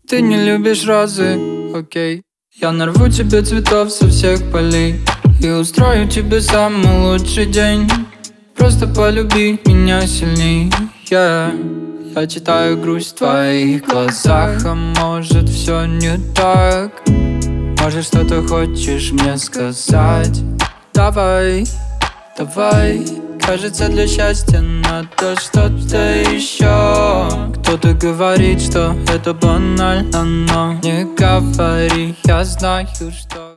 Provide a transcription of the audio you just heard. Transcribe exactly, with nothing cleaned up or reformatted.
Ты не любишь розы, окей. Я нарву тебе цветов со всех полей и устрою тебе самый лучший день. Просто полюби меня сильней, yeah. Я читаю грусть в твоих глазах, а может все не так. Может что-то хочешь мне сказать? Давай, давай. Кажется, для счастья надо что-то еще. Кто-то говорит, что это банально, но не говори, я знаю, что